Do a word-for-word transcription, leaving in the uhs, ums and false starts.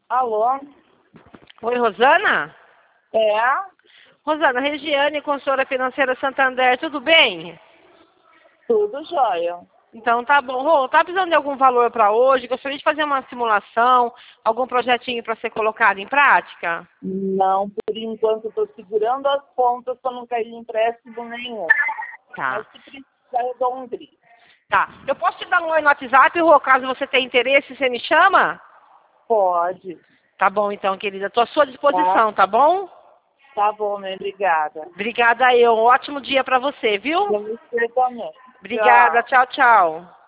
Alô? Oi, Rosana? É? Rosana, Regiane, consultora financeira Santander, tudo bem? Tudo jóia. Então tá bom. Rô, tá precisando de algum valor para hoje? Gostaria de fazer uma simulação, algum projetinho para ser colocado em prática? Não, por enquanto estou segurando as pontas para não cair em empréstimo nenhum. Tá. Mas se precisar, eu dou um grito. Tá. Eu posso te dar um oi no WhatsApp, Rô, caso você tenha interesse, você me chama? Pode. Tá bom então, querida. Estou à sua disposição, tá bom? Tá bom, né? Obrigada. Obrigada eu. Um ótimo dia para você, viu? Pra você também. Obrigada. Tchau. Tchau, tchau.